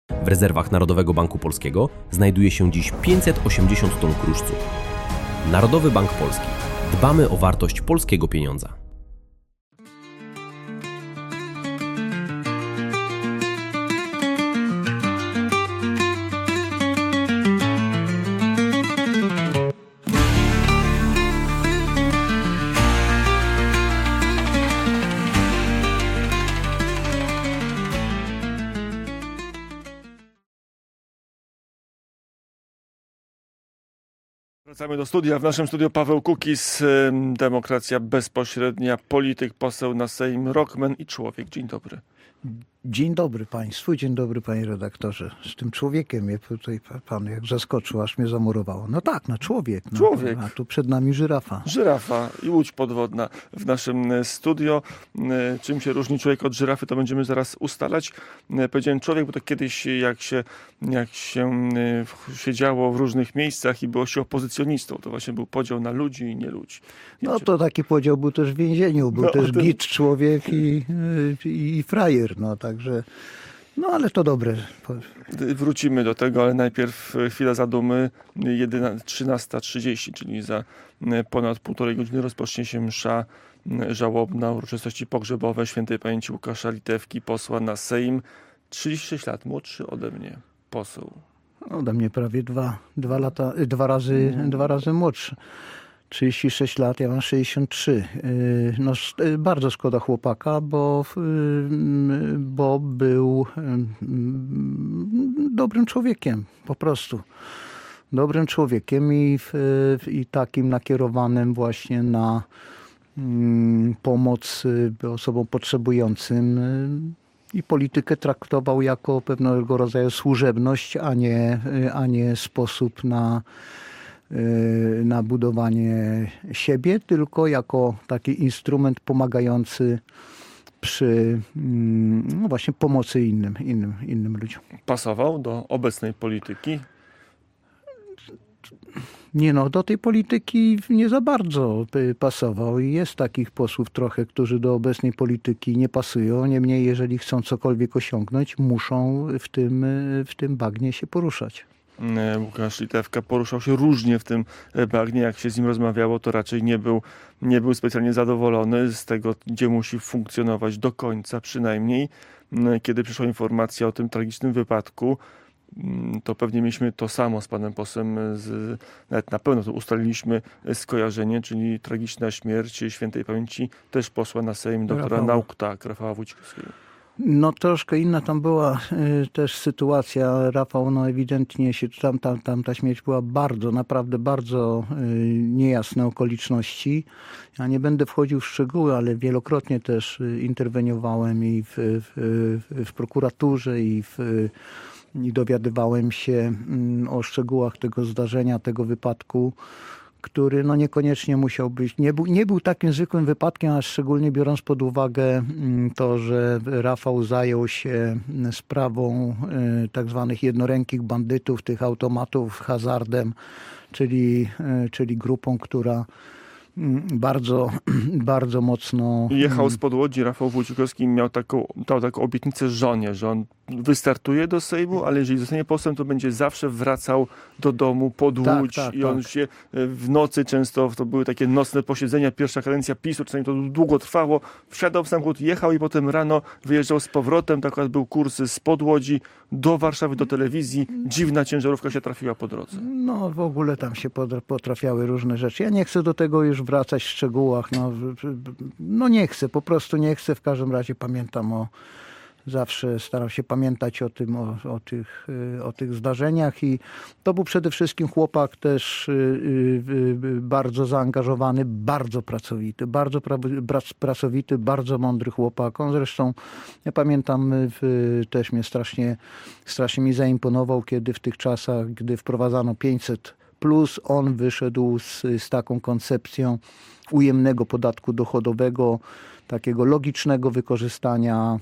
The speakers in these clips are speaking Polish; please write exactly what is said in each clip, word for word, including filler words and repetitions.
W rezerwach Narodowego Banku Polskiego znajduje się dziś pięćset osiemdziesiąt ton kruszców. Narodowy Bank Polski. Dbamy o wartość polskiego pieniądza. Wracamy do studia. W naszym studiu Paweł Kukiz, Demokracja Bezpośrednia, polityk, poseł na Sejm, rockman i człowiek. Dzień dobry. Dzień dobry Państwu, dzień dobry Panie redaktorze. Z tym człowiekiem mnie tutaj Pan jak zaskoczył, aż mnie zamurowało. No tak, no człowiek. No, człowiek. A tu przed nami żyrafa. Żyrafa i łódź podwodna w naszym studio. Czym się różni człowiek od żyrafy, to będziemy zaraz ustalać. Powiedziałem człowiek, bo to kiedyś jak się, jak się siedziało w różnych miejscach i było się opozycjonistą, to właśnie był podział na ludzi i nie ludzi. I no to taki podział był też w więzieniu. Był no, też tym... git, człowiek i, i, i frajer. No także, no ale to dobre. Wrócimy do tego, ale najpierw chwila zadumy. trzynasta trzydzieści, czyli za ponad półtorej godziny rozpocznie się msza żałobna, uroczystości pogrzebowe świętej pamięci Łukasza Litewki, posła na Sejm. trzydzieści sześć lat, młodszy ode mnie poseł. Ode mnie prawie dwa, dwa lata, dwa razy, hmm. dwa razy młodszy. trzydzieści sześć lat, ja mam sześćdziesiąt trzy. No, bardzo szkoda chłopaka, bo, bo był dobrym człowiekiem, po prostu. Dobrym człowiekiem i, i takim nakierowanym właśnie na pomoc osobom potrzebującym. I politykę traktował jako pewnego rodzaju służebność, a nie, a nie sposób na na budowanie siebie, tylko jako taki instrument pomagający przy no właśnie pomocy innym, innym, innym ludziom. Pasował do obecnej polityki? Nie no, do tej polityki nie za bardzo pasował i jest takich posłów trochę, którzy do obecnej polityki nie pasują. Niemniej, jeżeli chcą cokolwiek osiągnąć, muszą w tym, w tym bagnie się poruszać. Łukasz Litewka poruszał się różnie w tym bagnie. Jak się z nim rozmawiało, to raczej nie był, nie był specjalnie zadowolony z tego, gdzie musi funkcjonować do końca przynajmniej. Kiedy przyszła informacja o tym tragicznym wypadku, to pewnie mieliśmy to samo z panem posłem, z, nawet na pewno to ustaliliśmy skojarzenie, czyli tragiczna śmierć świętej pamięci też posła na Sejm, doktora nauk, tak, Rafała Wójcikowskiego. No troszkę inna tam była y, też sytuacja. Rafał, no ewidentnie się tam, tam, tam ta śmierć była bardzo, naprawdę bardzo y, niejasne okoliczności. Ja nie będę wchodził w szczegóły, ale wielokrotnie też y, interweniowałem i w, w, w, w prokuraturze i, w, i dowiadywałem się y, o szczegółach tego zdarzenia, tego wypadku, który no niekoniecznie musiał być, nie był, nie był takim zwykłym wypadkiem, a szczególnie biorąc pod uwagę to, że Rafał zajął się sprawą tak zwanych jednorękich bandytów, tych automatów, hazardem, czyli, czyli grupą, która bardzo, bardzo mocno... Jechał spod Łodzi, Rafał Wójcikowski miał taką, dał taką obietnicę żonie, że on wystartuje do Sejmu, ale jeżeli zostanie posłem, to będzie zawsze wracał do domu pod Łódź tak, tak, i on tak. się w nocy często, to były takie nocne posiedzenia, pierwsza kadencja PiSu, czasami to długo trwało, wsiadał w samochód, jechał i potem rano wyjeżdżał z powrotem, tak akurat był kurs spod Łodzi do Warszawy, do telewizji, dziwna ciężarówka się trafiła po drodze. No w ogóle tam się potrafiały różne rzeczy. Ja nie chcę do tego już wracać w szczegółach, no, no nie chcę, po prostu nie chcę, w każdym razie pamiętam o Zawsze staram się pamiętać o tym, o, o, tych, o tych zdarzeniach i to był przede wszystkim chłopak też bardzo zaangażowany, bardzo pracowity, bardzo pracowity, bardzo mądry chłopak. On zresztą, ja pamiętam, też mnie strasznie, strasznie mi zaimponował, kiedy w tych czasach, gdy wprowadzano pięćset plus, on wyszedł z, z taką koncepcją ujemnego podatku dochodowego, takiego logicznego wykorzystania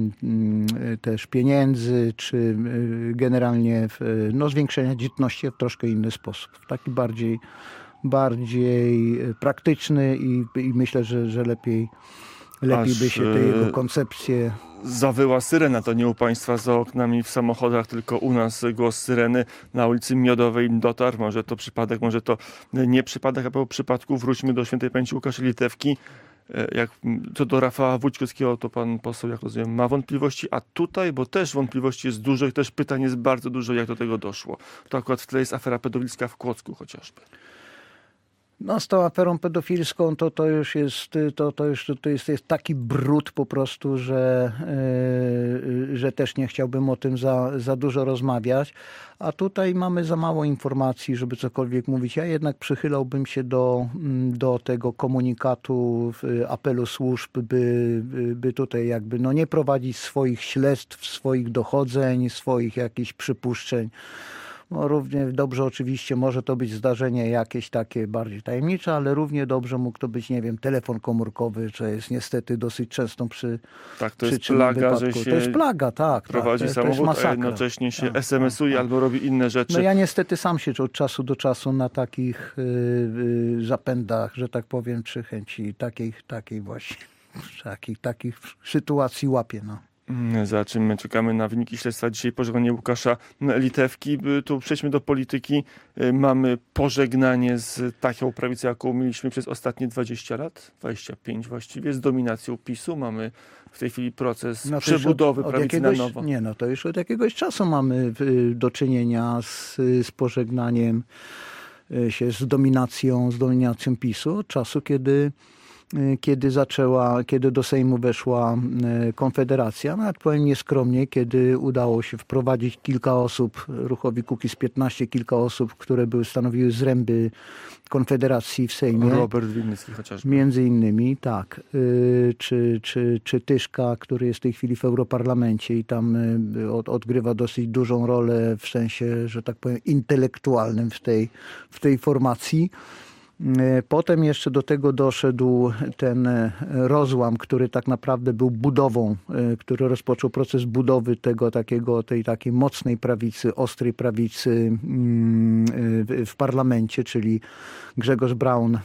też pieniędzy, czy generalnie no, zwiększenia dzietności w troszkę inny sposób. Taki bardziej, bardziej praktyczny i, i myślę, że, że lepiej, lepiej Aż, by się te e, jego koncepcje... Zawyła syrena, to nie u państwa za oknami w samochodach, tylko u nas głos syreny na ulicy Miodowej dotarł. Może to przypadek, może to nie przypadek, a po przypadku wróćmy do świętej pamięci Łukasza Litewki. Jak co do Rafała Wójcikowskiego, to pan poseł, jak rozumiem, ma wątpliwości, a tutaj, bo też wątpliwości jest dużo i też pytań jest bardzo dużo, jak do tego doszło. To akurat w tle jest afera pedofilska w Kłodzku chociażby. No z tą aferą pedofilską to, to już, jest, to, to już to jest, jest taki brud po prostu, że, yy, że też nie chciałbym o tym za, za dużo rozmawiać. A tutaj mamy za mało informacji, żeby cokolwiek mówić. Ja jednak przychylałbym się do, do tego komunikatu, apelu służb, by, by tutaj jakby no nie prowadzić swoich śledztw, swoich dochodzeń, swoich jakichś przypuszczeń. No, równie dobrze oczywiście może to być zdarzenie jakieś takie bardziej tajemnicze, ale równie dobrze mógł to być, nie wiem, telefon komórkowy, co jest niestety dosyć częstą przy Tak, to jest przyczynę plaga, wypadku. że się To jest plaga, tak. prowadzi tak, to, samochód, to jest a jednocześnie się tak, es em esuje tak, albo robi inne rzeczy. No ja niestety sam się od czasu do czasu na takich y, y, zapędach, że tak powiem, czy chęci takiej, takiej właśnie, takich, takich sytuacji łapię, no. Za czym my czekamy na wyniki śledztwa. Dzisiaj pożegnanie Łukasza Litewki. Tu przejdźmy do polityki. Mamy pożegnanie z taką prawicą, jaką mieliśmy przez ostatnie dwadzieścia lat, dwadzieścia pięć właściwie, z dominacją PiSu. Mamy w tej chwili proces no przebudowy od, od prawicy jakiegoś, na nowo. Nie, no to już od jakiegoś czasu mamy do czynienia z, z pożegnaniem się z dominacją, z dominacją PiSu. Od czasu, kiedy kiedy zaczęła, kiedy do Sejmu weszła Konfederacja, nawet powiem nieskromnie, kiedy udało się wprowadzić kilka osób, ruchowi Kukiz piętnaście, kilka osób, które były, stanowiły zręby Konfederacji w Sejmie. Robert Winnicki chociażby. Między innymi, tak. Czy, czy, czy Tyszka, który jest w tej chwili w Europarlamencie i tam od, odgrywa dosyć dużą rolę w sensie, że tak powiem, intelektualnym w tej, w tej formacji. Potem jeszcze do tego doszedł ten rozłam, który tak naprawdę był budową, który rozpoczął proces budowy tego takiego, tej takiej mocnej prawicy, ostrej prawicy w parlamencie, czyli Grzegorz Braun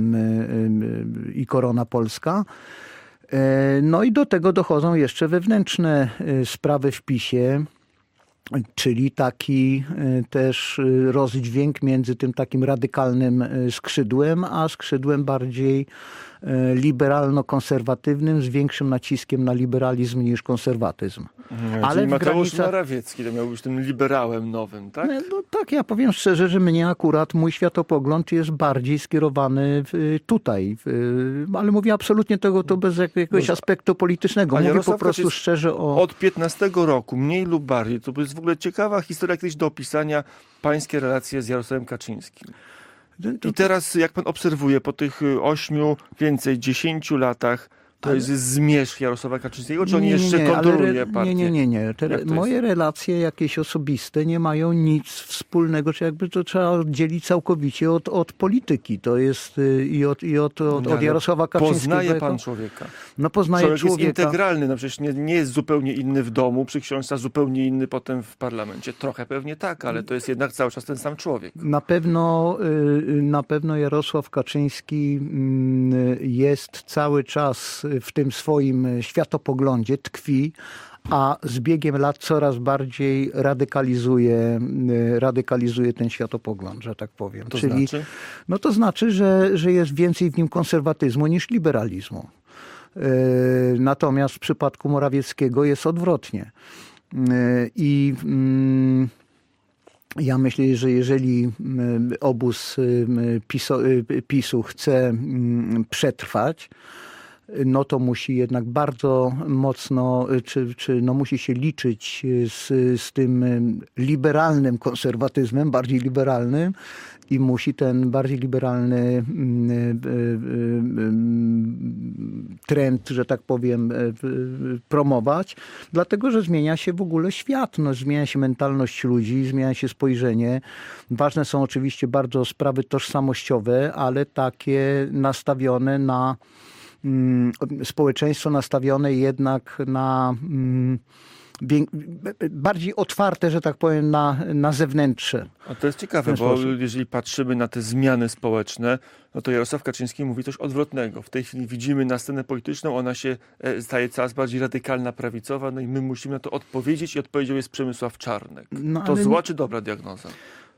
i Korona Polska. No i do tego dochodzą jeszcze wewnętrzne sprawy w PiSie, czyli taki też rozdźwięk między tym takim radykalnym skrzydłem, a skrzydłem bardziej liberalno-konserwatywnym, z większym naciskiem na liberalizm niż konserwatyzm. Hmm, ale czyli w Mateusz granicach... Morawiecki to miał być tym liberałem nowym, tak? No tak, ja powiem szczerze, że mnie akurat mój światopogląd jest bardziej skierowany w, tutaj, w, ale mówię absolutnie tego to bez jakiegoś no, aspektu politycznego. Mówię Jarosław po prostu Kaczyński szczerze o... Od piętnastego roku, mniej lub bardziej, to jest w ogóle ciekawa historia kiedyś do opisania, pańskie relacje z Jarosławem Kaczyńskim. I teraz, jak pan obserwuje, po tych ośmiu, więcej, dziesięciu latach, to ale... jest zmierzch Jarosława Kaczyńskiego, czy on nie, nie, jeszcze nie, kontroluje re... partię? Nie, nie, nie. nie. Te, moje jest? relacje jakieś osobiste nie mają nic wspólnego, czy jakby to trzeba oddzielić całkowicie od, od polityki. To jest i od, i od, od, nie, od Jarosława Kaczyńskiego. Poznaje pan człowieka. No poznaje Człowiek człowieka. jest integralny, no przecież nie, nie jest zupełnie inny w domu, przy książce, zupełnie inny potem w parlamencie. Trochę pewnie tak, ale to jest jednak cały czas ten sam człowiek. Na pewno, na pewno Jarosław Kaczyński jest cały czas w tym swoim światopoglądzie, tkwi, a z biegiem lat coraz bardziej radykalizuje, radykalizuje ten światopogląd, że tak powiem. To Czyli, znaczy? No to znaczy, że, że jest więcej w nim konserwatyzmu niż liberalizmu. Natomiast w przypadku Morawieckiego jest odwrotnie. I ja myślę, że jeżeli obóz PiSu, PiSu chce przetrwać, no to musi jednak bardzo mocno, czy, czy no musi się liczyć z, z tym liberalnym konserwatyzmem, bardziej liberalnym i musi ten bardziej liberalny trend, że tak powiem, promować, dlatego że zmienia się w ogóle świat, no, zmienia się mentalność ludzi, zmienia się spojrzenie. Ważne są oczywiście bardzo sprawy tożsamościowe, ale takie nastawione na społeczeństwo nastawione jednak na bardziej otwarte, że tak powiem, na, na zewnętrzne. A to jest ciekawe, bo sposób. jeżeli patrzymy na te zmiany społeczne, no to Jarosław Kaczyński mówi coś odwrotnego. W tej chwili widzimy na scenę polityczną, ona się staje coraz bardziej radykalna, prawicowa, no i my musimy na to odpowiedzieć i odpowiedzią jest Przemysław Czarnek. No, to zła nie... czy dobra diagnoza?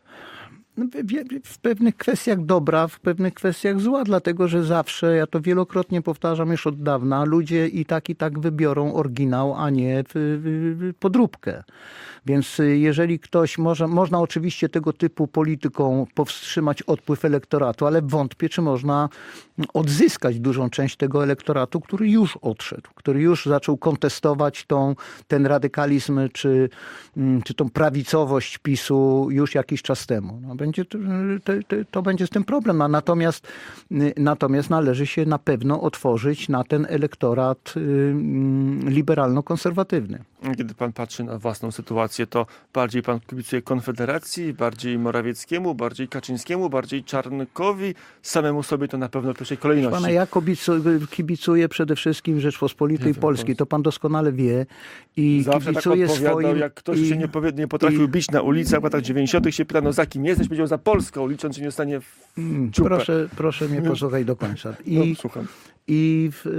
W pewnych kwestiach dobra, w pewnych kwestiach zła, dlatego że zawsze, ja to wielokrotnie powtarzam już od dawna, ludzie i tak i tak wybiorą oryginał, a nie podróbkę. Więc jeżeli ktoś, może, można oczywiście tego typu polityką powstrzymać odpływ elektoratu, ale wątpię, czy można odzyskać dużą część tego elektoratu, który już odszedł, który już zaczął kontestować tą, ten radykalizm, czy, czy tą prawicowość PiSu już jakiś czas temu. No, będzie, to, to, to będzie z tym problem. A natomiast, natomiast należy się na pewno otworzyć na ten elektorat liberalno-konserwatywny. Kiedy pan patrzy na własną sytuację, to bardziej pan kibicuje Konfederacji, bardziej Morawieckiemu, bardziej Kaczyńskiemu, bardziej Czarnkowi, samemu sobie to na pewno w pierwszej kolejności. Pana, ja kibicuję przede wszystkim Rzeczpospolitej Polskiej, to pan doskonale wie. I zawsze kibicuję tak odpowiadał, swoim... jak ktoś i, się nie, powie, nie potrafił i, bić na ulicach w latach dziewięćdziesiątych się pyta, no za kim jesteś? Powiedział za Polską, licząc, że nie dostanie w ciupę. Proszę, proszę mnie posłuchać do końca. I, no, słucham. I w,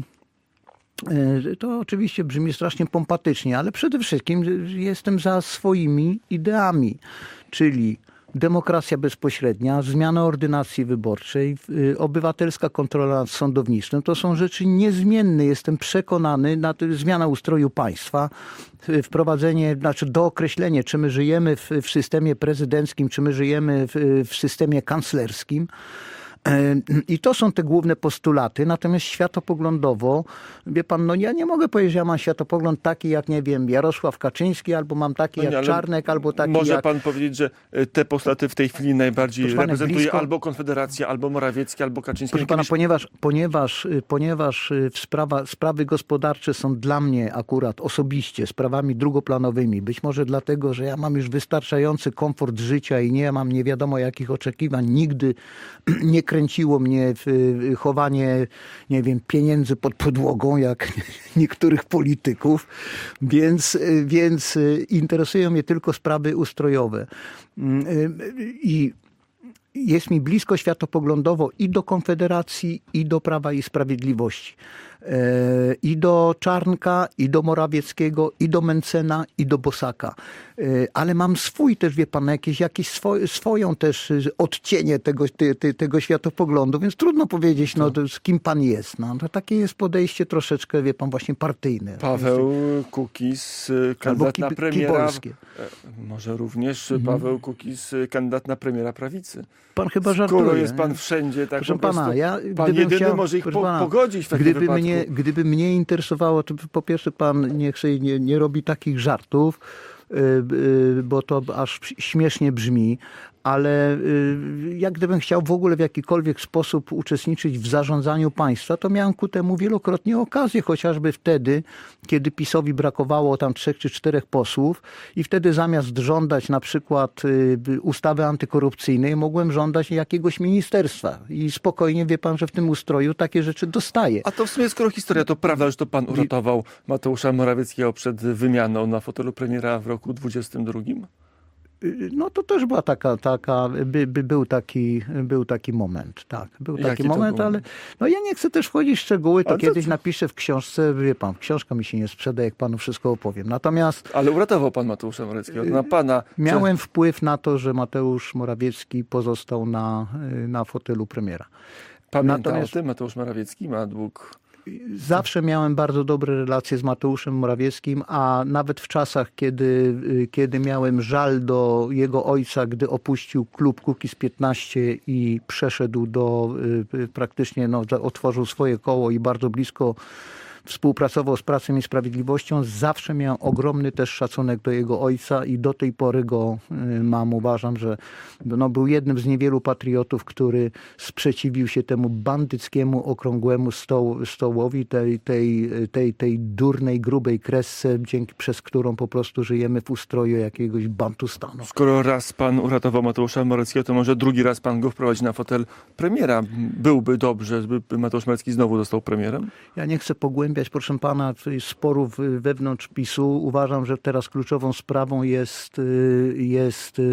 y, To oczywiście brzmi strasznie pompatycznie, ale przede wszystkim jestem za swoimi ideami, czyli demokracja bezpośrednia, zmiana ordynacji wyborczej, obywatelska kontrola nad sądownictwem. To są rzeczy niezmienne. Jestem przekonany na to, zmiana ustroju państwa, wprowadzenie, znaczy dookreślenie, czy my żyjemy w, w systemie prezydenckim, czy my żyjemy w, w systemie kanclerskim. I to są te główne postulaty, natomiast światopoglądowo, wie pan, no ja nie mogę powiedzieć, że ja mam światopogląd taki jak, nie wiem, Jarosław Kaczyński, albo mam taki no nie, jak Czarnek, albo taki może jak... pan powiedzieć, że te postulaty w tej chwili najbardziej Proszę reprezentuje blisko... albo Konfederacja, albo Morawiecki, albo Kaczyński. Proszę pana, ponieważ, ponieważ, ponieważ sprawa, sprawy gospodarcze są dla mnie akurat osobiście sprawami drugoplanowymi, być może dlatego, że ja mam już wystarczający komfort życia i nie mam nie wiadomo jakich oczekiwań, nigdy nie kręciło mnie w chowanie, nie wiem, pieniędzy pod podłogą, jak niektórych polityków, więc, więc interesują mnie tylko sprawy ustrojowe. I jest mi blisko światopoglądowo i do Konfederacji, i do Prawa i Sprawiedliwości. I do Czarnka, i do Morawieckiego, i do Mencena, i do Bosaka. Ale mam swój też, wie pan, jakieś, jakieś swoje, swoją też odcienie tego, te, te, tego światopoglądu, więc trudno powiedzieć, no, z kim pan jest. No, to takie jest podejście troszeczkę, wie pan, właśnie partyjne. Paweł Kukiz, kandydat ki, na premiera. Kibolskie. Może również mhm. Paweł Kukiz, kandydat na premiera prawicy. Pan chyba żartuje. Skoro jest pan wszędzie, tak proszę po prostu, pana, ja, pan jedyny chciał, może ich po, pana, pogodzić w takim gdyby wypadku. Mnie, gdyby mnie interesowało, to po pierwsze pan niech sobie nie, nie robi takich żartów, bo to aż śmiesznie brzmi, ale jak gdybym chciał w ogóle w jakikolwiek sposób uczestniczyć w zarządzaniu państwa, to miałem ku temu wielokrotnie okazję, chociażby wtedy, kiedy PiS-owi brakowało tam trzech czy czterech posłów i wtedy zamiast żądać na przykład ustawy antykorupcyjnej, mogłem żądać jakiegoś ministerstwa i spokojnie, wie pan, że w tym ustroju takie rzeczy dostaję. A to w sumie, skoro historia, to prawda, że to pan uratował Mateusza Morawieckiego przed wymianą na fotelu premiera w roku dwudziestym drugim? No to też była taka, taka by, by był, taki, był taki moment, tak. Był Jaki taki moment, był? ale no ja nie chcę też wchodzić w szczegóły, to ale kiedyś co? napiszę w książce, wie pan, książka mi się nie sprzeda, jak panu wszystko opowiem. Natomiast... Ale uratował pan Mateusza Morawieckiego, na pana... Miałem wpływ na to, że Mateusz Morawiecki pozostał na, na fotelu premiera. Pamięta Natomiast... o tym? Mateusz Morawiecki ma dług... Zawsze miałem bardzo dobre relacje z Mateuszem Morawieckim, a nawet w czasach, kiedy, kiedy miałem żal do jego ojca, gdy opuścił klub Kukiz piętnaście i przeszedł do, praktycznie no, otworzył swoje koło i bardzo blisko współpracował z Prawem i Sprawiedliwością, zawsze miałem ogromny też szacunek do jego ojca i do tej pory go mam. Uważam, że no, był jednym z niewielu patriotów, który sprzeciwił się temu bandyckiemu, okrągłemu stoł, stołowi, tej, tej, tej, tej durnej, grubej kresce, dzięki, przez którą po prostu żyjemy w ustroju jakiegoś bantustanu. Skoro raz pan uratował Mateusza Morawieckiego, to może drugi raz pan go wprowadzi na fotel premiera. Byłby dobrze, by Mateusz Morawiecki znowu został premierem? Ja nie chcę pogłębiać pogłębiać, proszę pana, sporów wewnątrz PiSu. Uważam, że teraz kluczową sprawą jest, jest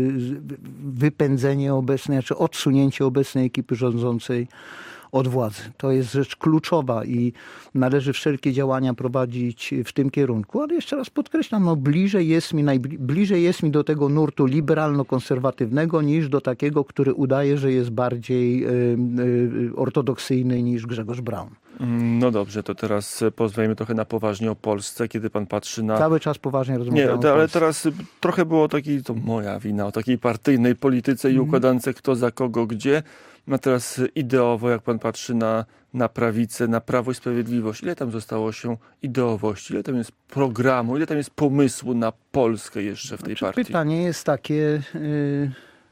wypędzenie obecnej, czy odsunięcie obecnej ekipy rządzącej od władzy. To jest rzecz kluczowa i należy wszelkie działania prowadzić w tym kierunku. Ale jeszcze raz podkreślam, no bliżej jest mi, najbli- bliżej jest mi do tego nurtu liberalno-konserwatywnego niż do takiego, który udaje, że jest bardziej y, y, ortodoksyjny niż Grzegorz Braun. No dobrze, to teraz porozmawiamy trochę na poważnie o Polsce, kiedy pan patrzy na... Cały czas poważnie Nie, rozmawiam to, o ale Polsce. teraz trochę było takiej, to moja wina, o takiej partyjnej polityce i układance kto za kogo gdzie. No teraz ideowo, jak pan patrzy na, na prawicę, na Prawo i Sprawiedliwość, ile tam zostało się ideowości, ile tam jest programu, ile tam jest pomysłu na Polskę jeszcze w tej Znaczy, partii? pytanie jest takie, y,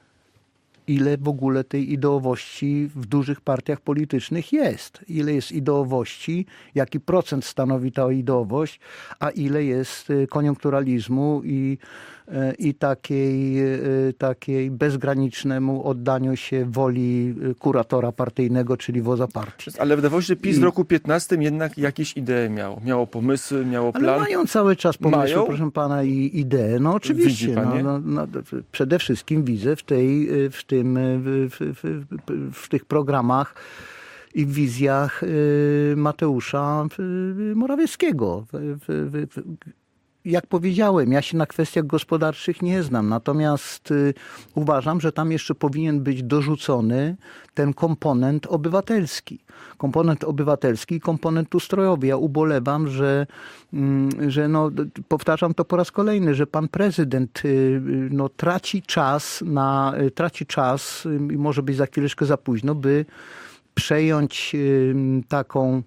ile w ogóle tej ideowości w dużych partiach politycznych jest. Ile jest ideowości, jaki procent stanowi ta ideowość, a ile jest y, koniunkturalizmu i, y, i takiej, y, takiej bezgranicznemu oddaniu się woli y, kuratora partyjnego, czyli wodza partii. Ale wydawało się, że PiS I- w roku piętnastym jednak jakieś idee miało. Miało pomysły, miało Ale plan. mają cały czas pomysły, Mają? proszę pana, i idee. No oczywiście. Widzi pan, No, nie? no, no, przede wszystkim widzę w, tej, w, tym, w, w, w, w tych programach i w wizjach y, Mateusza y, Morawieckiego. W, w, w, jak powiedziałem, ja się na kwestiach gospodarczych nie znam, natomiast y, uważam, że tam jeszcze powinien być dorzucony ten komponent obywatelski. Komponent obywatelski i komponent ustrojowy. Ja ubolewam, że, mm, że no, d- powtarzam to po raz kolejny, że pan prezydent y, y, no, traci czas na, y, traci czas y, i może być za chwileczkę za późno, by przejąć y, taką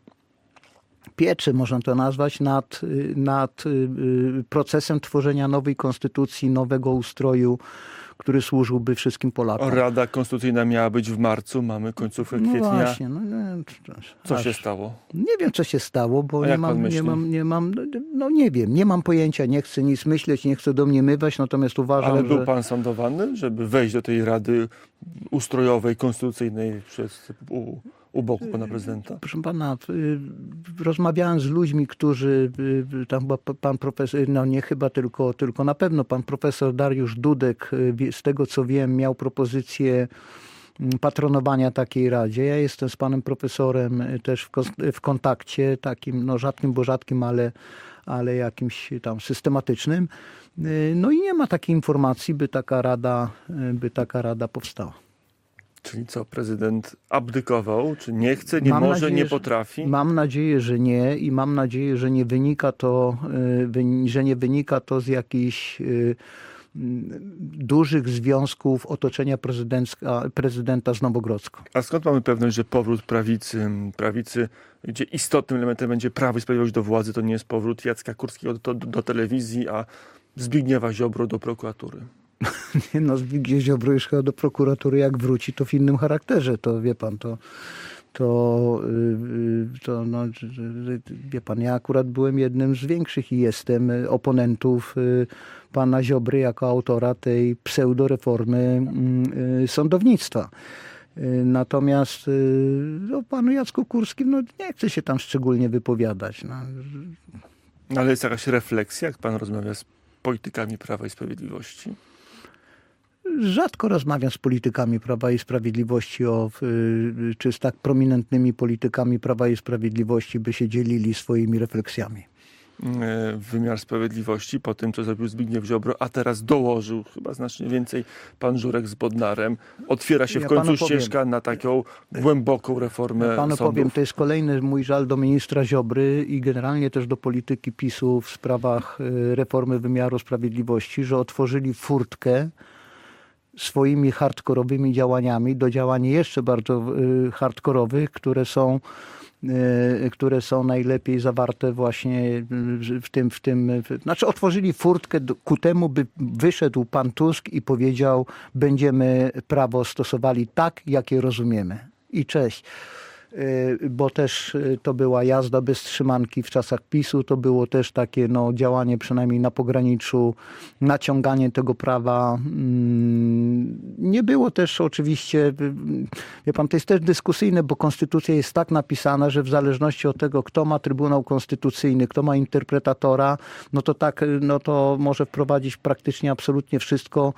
pieczę, można to nazwać, nad, nad y, procesem tworzenia nowej konstytucji, nowego ustroju, który służyłby wszystkim Polakom. Rada Konstytucyjna miała być w marcu, mamy końcówkę No kwietnia. właśnie. No, nie, Co aż- się stało? Nie wiem, co się stało, bo A nie jak pan mam, myśli? nie mam, nie mam, no nie wiem, nie mam pojęcia, nie chcę nic myśleć, nie chcę domniemywać, natomiast uważam, Ale był że... pan sądowany, żeby wejść do tej Rady Ustrojowej, Konstytucyjnej przez, u, u boku pana prezydenta? Proszę pana, y, rozmawiałem z ludźmi, którzy, y, tam chyba p- pan profesor, no nie chyba, tylko, tylko na pewno pan profesor Dariusz Dudek, y, wie- z tego co wiem, miał propozycję mm, patronowania takiej radzie. Ja jestem z panem profesorem y, też w, kos- w kontakcie, takim no rzadkim, bo rzadkim, ale, ale jakimś tam systematycznym. Y, No i nie ma takiej informacji, by taka rada, y, by taka rada powstała. Czyli co, prezydent abdykował? Czy nie chce, nie Mam może, nadzieję, nie że- potrafi? Mam nadzieję, że nie i mam nadzieję, że nie wynika to, y, wyni- że nie wynika to z jakichś y, mm, dużych związków otoczenia prezydencka- prezydenta z Nowogrodzką. A skąd mamy pewność, że powrót prawicy, prawicy, gdzie istotnym elementem będzie Prawo i Sprawiedliwość do władzy, to nie jest powrót Jacka Kurskiego do, do, do telewizji, a Zbigniewa Ziobro do prokuratury? No Zbigniew Ziobro już chyba do prokuratury jak wróci, to w innym charakterze. To wie pan, to... To, y, y, to no, że- że- wie pan, ja akurat byłem jednym z większych i jestem y, oponentów y, pana Ziobry jako autora tej pseudoreformy mm, y, sądownictwa. Y, Natomiast y, o panu Jacku Kurskim no, nie chcę się tam szczególnie wypowiadać. No. No, ale jest jakaś refleksja, jak pan rozmawia z politykami Prawa i Sprawiedliwości? Rzadko rozmawiam z politykami Prawa i Sprawiedliwości, o, y, czy z tak prominentnymi politykami Prawa i Sprawiedliwości, by się dzielili swoimi refleksjami. E, wymiar sprawiedliwości po tym, co zrobił Zbigniew Ziobro, a teraz dołożył chyba znacznie więcej pan Żurek z Bodnarem. Otwiera się Ja w końcu panu powiem. ścieżka na taką głęboką reformę Ja panu sądów. powiem, to jest kolejny mój żal do ministra Ziobry i generalnie też do polityki PiSu w sprawach y, reformy wymiaru sprawiedliwości, że otworzyli furtkę swoimi hardkorowymi działaniami do działań jeszcze bardzo y, hardkorowych, które są y, które są najlepiej zawarte właśnie w w tym, w tym, w, znaczy otworzyli furtkę do, ku temu, by wyszedł pan Tusk i powiedział, będziemy prawo stosowali tak, jak je rozumiemy. I cześć. bo też to była jazda bez trzymanki w czasach PiSu, to było też takie no, działanie przynajmniej na pograniczu, naciąganie tego prawa. Nie było też oczywiście, wie pan, to jest też dyskusyjne, bo konstytucja jest tak napisana, że w zależności od tego, kto ma Trybunał Konstytucyjny, kto ma interpretatora, no to tak, no to może wprowadzić praktycznie absolutnie wszystko,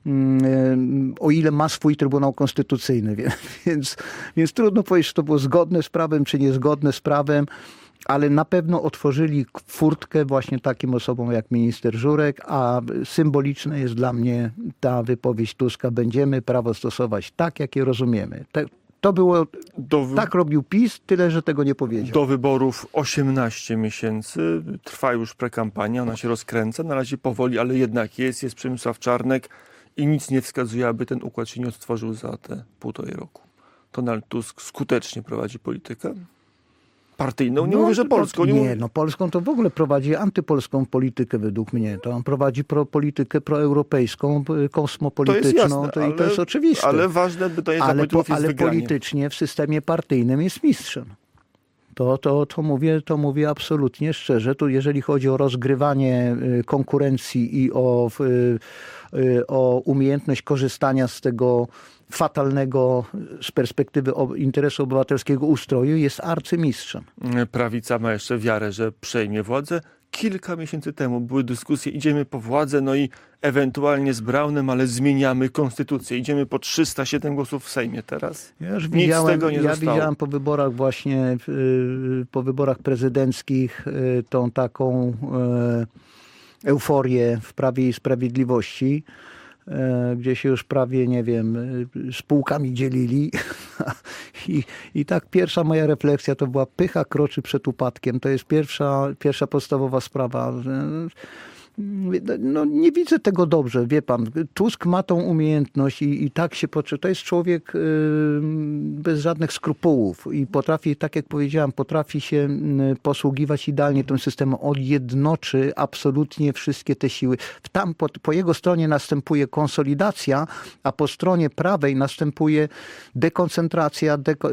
o ile ma swój Trybunał Konstytucyjny. Więc, więc trudno powiedzieć, czy to było zgodne z prawem, czy niezgodne z prawem, ale na pewno otworzyli furtkę właśnie takim osobom jak minister Żurek, a symboliczna jest dla mnie ta wypowiedź Tuska: będziemy prawo stosować tak, jak je rozumiemy. Te, to było, do, tak robił PiS, tyle, że tego nie powiedział. Do wyborów osiemnaście miesięcy, trwa już prekampania, ona się rozkręca, na razie powoli, ale jednak jest, jest Przemysław Czarnek i nic nie wskazuje, aby ten układ się nie odtworzył za te półtorej roku. Donald Tusk skutecznie prowadzi politykę partyjną. Nie no, mówię, że polską. Nie, nie mówię... no Polską to w ogóle prowadzi antypolską politykę według mnie. To on prowadzi pro, politykę proeuropejską, kosmopolityczną. To jest jasne, to, ale, i to jest oczywiste. Ale ważne, by to jest ale, po, jest ale wygranie. politycznie w systemie partyjnym jest mistrzem. To, to, to, mówię, to mówię absolutnie szczerze. Tu jeżeli chodzi o rozgrywanie konkurencji i o, o umiejętność korzystania z tego fatalnego z perspektywy interesu obywatelskiego ustroju, jest arcymistrzem. Prawica ma jeszcze wiarę, że przejmie władzę. Kilka miesięcy temu były dyskusje, idziemy po władzę, no i ewentualnie z Braunem, ale zmieniamy konstytucję. Idziemy po trzysta siedem głosów w Sejmie teraz. Ja już Nic widziałem, z tego nie ja zostało. widziałem po wyborach właśnie, po wyborach prezydenckich tą taką euforię w Prawie i Sprawiedliwości, gdzie się już prawie, nie wiem, spółkami dzielili. I, I tak pierwsza moja refleksja to była: pycha kroczy przed upadkiem. To jest pierwsza, pierwsza podstawowa sprawa. No, nie widzę tego dobrze, wie pan. Tusk ma tą umiejętność i, i tak się poczuje. To jest człowiek yy, bez żadnych skrupułów i potrafi, tak jak powiedziałem, potrafi się posługiwać idealnie tym systemem. On jednoczy absolutnie wszystkie te siły. Tam po, po jego stronie następuje konsolidacja, a po stronie prawej następuje dekoncentracja, deko,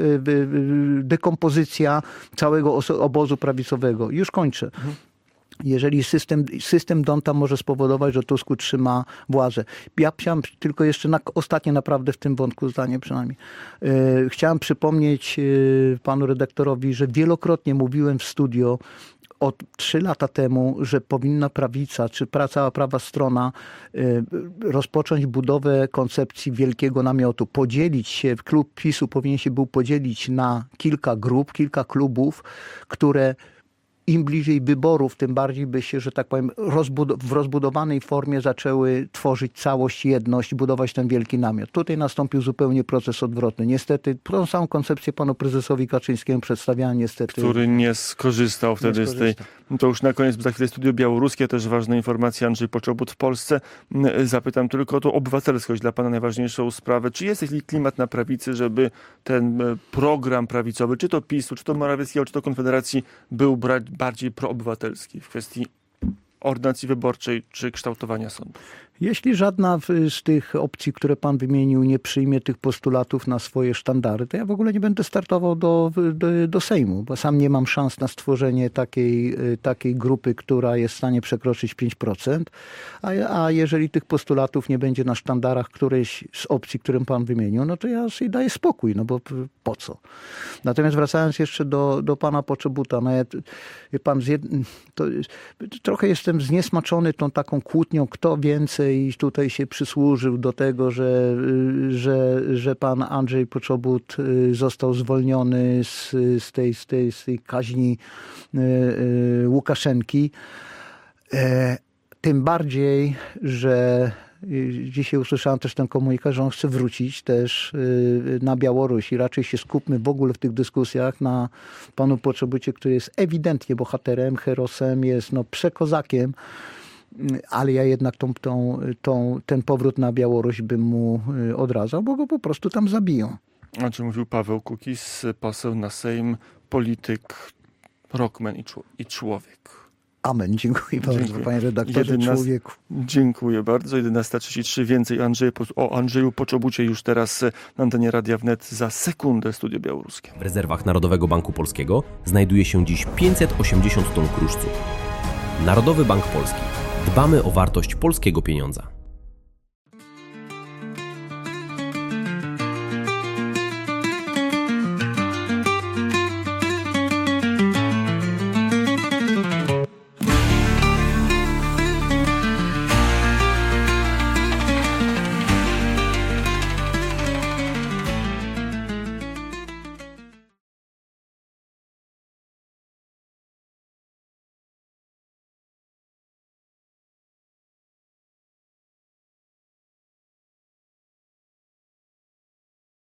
yy, dekompozycja całego obozu prawicowego. Już kończę. Mhm. Jeżeli system, system Donta może spowodować, że Tusk utrzyma władzę. Ja chciałem tylko jeszcze na, ostatnie naprawdę w tym wątku zdanie przynajmniej. Yy, chciałem przypomnieć yy, panu redaktorowi, że wielokrotnie mówiłem w studio od trzy lata temu, że powinna prawica, czy cała prawa strona yy, rozpocząć budowę koncepcji wielkiego namiotu. Podzielić się, klub PiSu powinien się był podzielić na kilka grup, kilka klubów, które im bliżej wyborów, tym bardziej by się, że tak powiem, rozbud- w rozbudowanej formie zaczęły tworzyć całość, jedność, budować ten wielki namiot. Tutaj nastąpił zupełnie proces odwrotny. Niestety, tą samą koncepcję panu prezesowi Kaczyńskiemu przedstawiałem niestety. Który nie skorzystał wtedy nie skorzystał. z tej... To już na koniec, bo za chwilę studio białoruskie, też ważna informacja, Andrzej Poczobut w Polsce. Zapytam tylko o tą obywatelskość, dla pana najważniejszą sprawę. Czy jest jakiś klimat na prawicy, żeby ten program prawicowy, czy to PiSu, czy to Morawieckiego, czy to Konfederacji, był brać bardziej proobywatelski w kwestii ordynacji wyborczej czy kształtowania sądów? Jeśli żadna z tych opcji, które pan wymienił, nie przyjmie tych postulatów na swoje sztandary, to ja w ogóle nie będę startował do, do, do Sejmu, bo sam nie mam szans na stworzenie takiej, takiej grupy, która jest w stanie przekroczyć pięć procent. A, a jeżeli tych postulatów nie będzie na sztandarach którejś z opcji, którym pan wymienił, no to ja sobie daję spokój, no bo po co? Natomiast wracając jeszcze do, do pana Poczobuta, no ja, pan zjed... to, trochę jestem zniesmaczony tą taką kłótnią, kto więcej i tutaj się przysłużył do tego, że, że, że pan Andrzej Poczobut został zwolniony z, z, tej, z, tej, z tej kaźni Łukaszenki. Tym bardziej, że dzisiaj usłyszałem też ten komunikat, że on chce wrócić też na Białoruś i raczej się skupmy w ogóle w tych dyskusjach na panu Poczobucie, który jest ewidentnie bohaterem, herosem, jest no przekozakiem, ale ja jednak tą, tą, tą, ten powrót na Białoruś bym mu odradzał, bo go po prostu tam zabiją. O czym mówił Paweł Kukiz, poseł na Sejm, polityk, rockman i, czł- i człowiek. Amen. Dziękuję bardzo, Dziękuję. panie redaktorze, jedenasta człowieku. Dziękuję bardzo. jedenasta trzydzieści trzy. Więcej Andrzeju, o Andrzeju Poczobucie już teraz na antenie Radia Wnet za sekundę. Studio Białoruskie. W rezerwach Narodowego Banku Polskiego znajduje się dziś pięćset osiemdziesiąt ton kruszcu. Narodowy Bank Polski. Dbamy o wartość polskiego pieniądza.